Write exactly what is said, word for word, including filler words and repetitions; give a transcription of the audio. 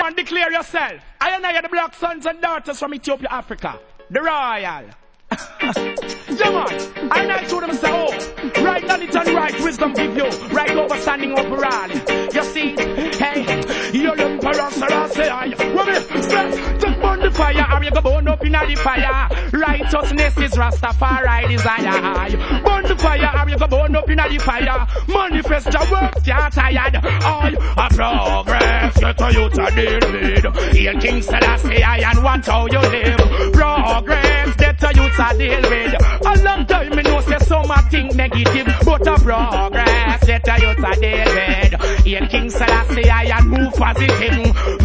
man, declare yourself. I and I are the black sons and daughters from Ethiopia, Africa. The royal. Yeah, man. I know to them say, oh, right knowledge and right wisdom give you right overstanding overall. You see, hey, you're the emperor, say I. What me say? Just burn the fire, or you go burn up in the fire. Righteousness is Rastafari desire. Burn the fire, or you go burn up in the fire. Manifest your works, you're tired. All a progress, get a youth a deal with. Hail King Selassie, and watch how you live. Progress, get a youth a deal with. A long time me know say some a think negative, but a progress, get a youth a deal with. Hail King Selassie, and move positive.